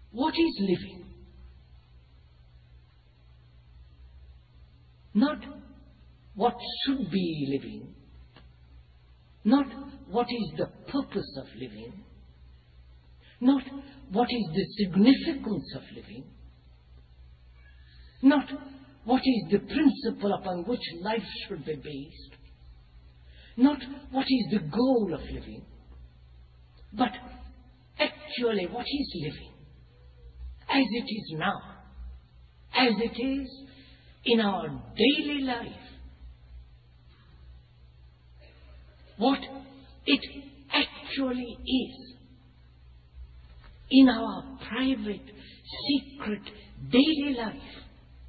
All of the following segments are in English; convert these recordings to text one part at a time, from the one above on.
What is living? Not what should be living, not what is the purpose of living, not what is the significance of living, not what is the principle upon which life should be based, not what is the goal of living, but actually what is living as it is now, as it is in our daily life. What it actually is in our private, secret, daily life.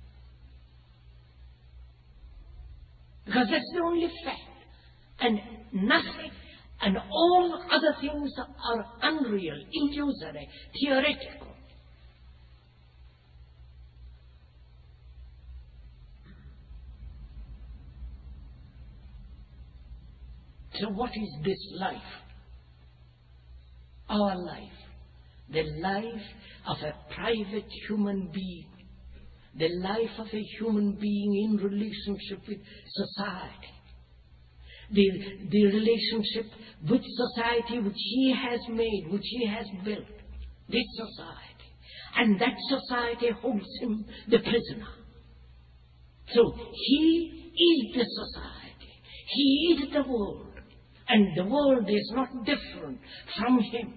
Because that's the only fact. And nothing, and all other things are unreal, illusory, theoretical. So what is this life? Our life. The life of a private human being. The life of a human being in relationship with society. The relationship with society which he has made, which he has built. This society. And that society holds him the prisoner. So he is the society. He is the world. And the world is not different from him.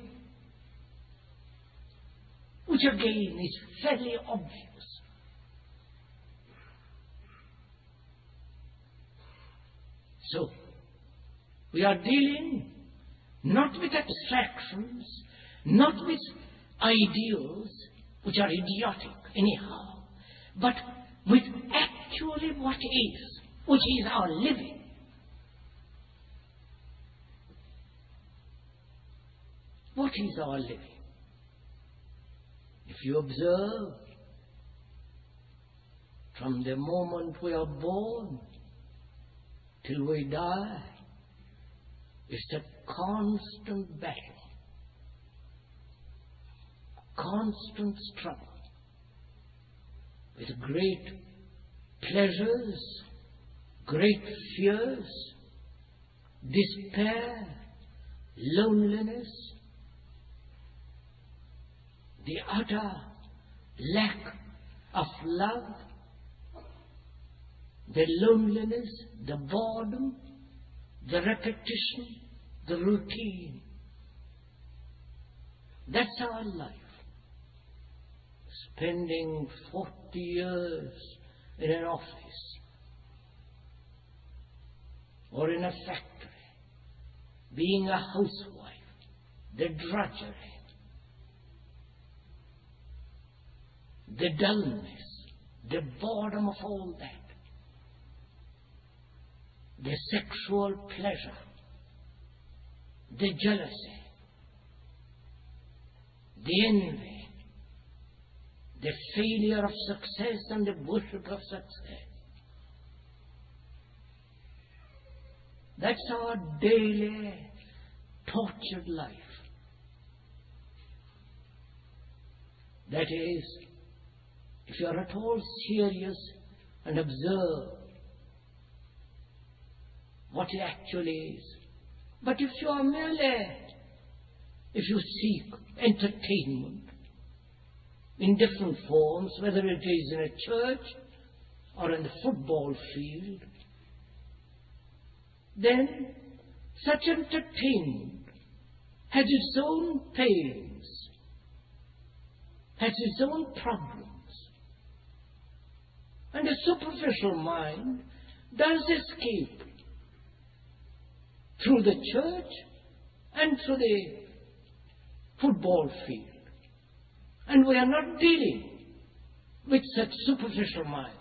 Which again is fairly obvious. So, we are dealing not with abstractions, not with ideals, which are idiotic anyhow, but with actually what is, which is our living. What is our living? If you observe, from the moment we are born till we die, it's a constant battle, constant struggle with great pleasures, great fears, despair, loneliness, the utter lack of love, the loneliness, the boredom, the repetition, the routine. That's our life. Spending 40 years in an office or in a factory, being a housewife, the drudgery, the dullness, the boredom of all that, the sexual pleasure, the jealousy, the envy, the failure of success and the worship of success. That's our daily tortured life. That is, if you are at all serious and observe what it actually is. But if you are merely, if you seek entertainment in different forms, whether it is in a church or in the football field, then such entertainment has its own pains, has its own problems. And the superficial mind does escape through the church and through the football field. And we are not dealing with such superficial minds.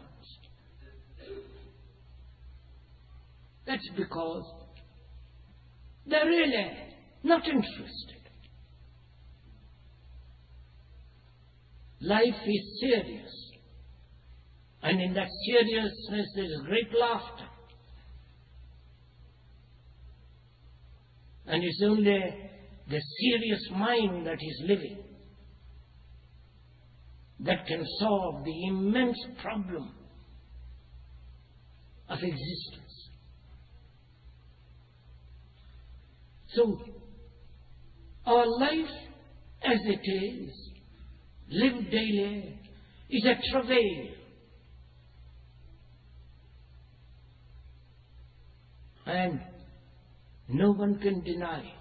That's because they're really not interested. Life is serious. And in that seriousness there is great laughter. And it's only the serious mind that is living. that can solve the immense problem of existence. So, our life as it is, lived daily, is a travail. And no one can deny it.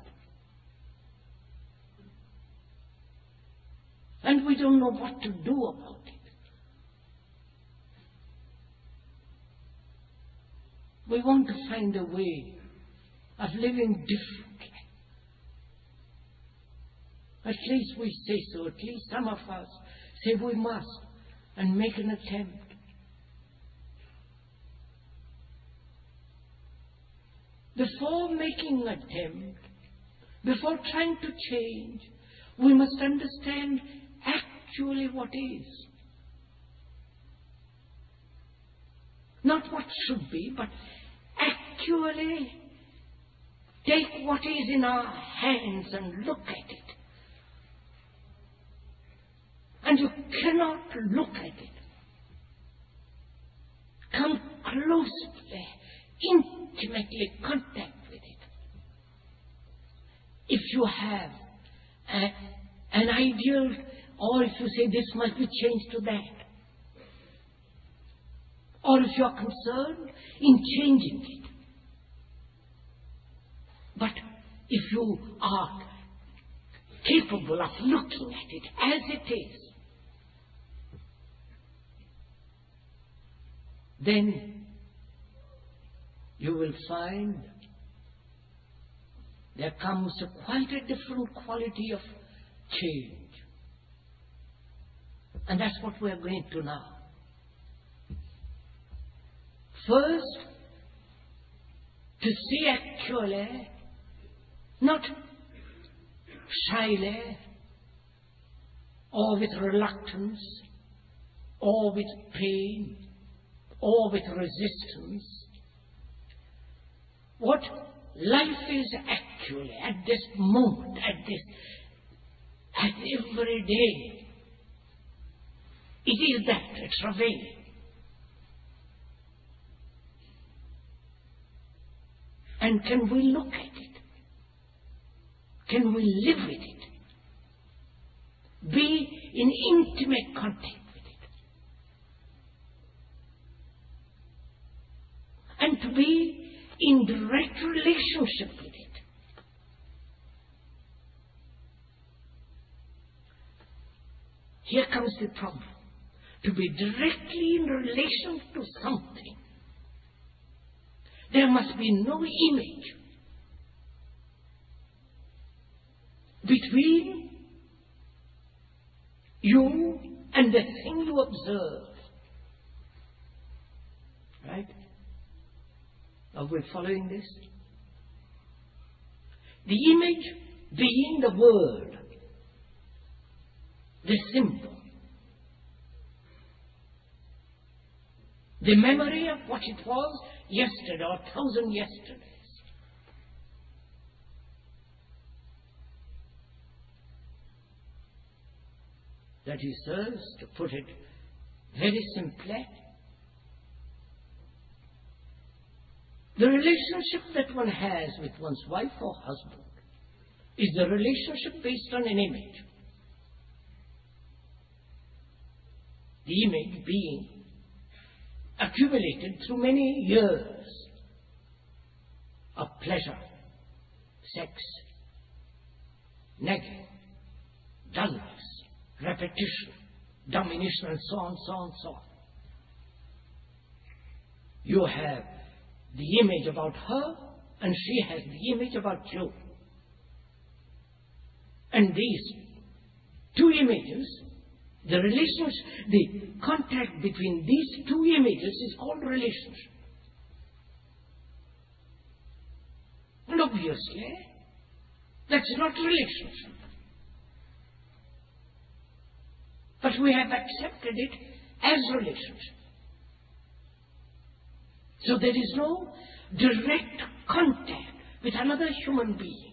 And we don't know what to do about it. We want to find a way of living differently. At least we say so. At least some of us say we must and make an attempt. Before making an attempt, before trying to change, we must understand actually what is. Not what should be, but actually take what is in our hands and look at it. And you cannot look at it. Come closely, intimately contact with it. If you have an ideal, or if you say this must be changed to that, or if you are concerned in changing it. But if you are capable of looking at it as it is, then you will find there comes quite a different quality of change. And that's what we're going to now. First, to see actually, not shyly, or with reluctance, or with pain, or with resistance, what life is actually at this moment, at every day. It is that, a travail. And can we look at it? Can we live with it? Be in intimate contact with it? And to be in direct relationship with it. Here comes the problem. To be directly in relation to something, there must be no image between you and the thing you observe. Right? Are we following this? The image being the word, the symbol, the memory of what it was yesterday or 1,000 yesterdays. That is, sirs, to put it very simply, the relationship that one has with one's wife or husband is the relationship based on an image. The image being accumulated through many years of pleasure, sex, nagging, dullness, repetition, domination, and so on, so on, so on. You have the image about her, and she has the image about you. And these two images, the relationship, the contact between these two images is called relationship. And obviously, that's not relationship. But we have accepted it as relationship. So there is no direct contact with another human being.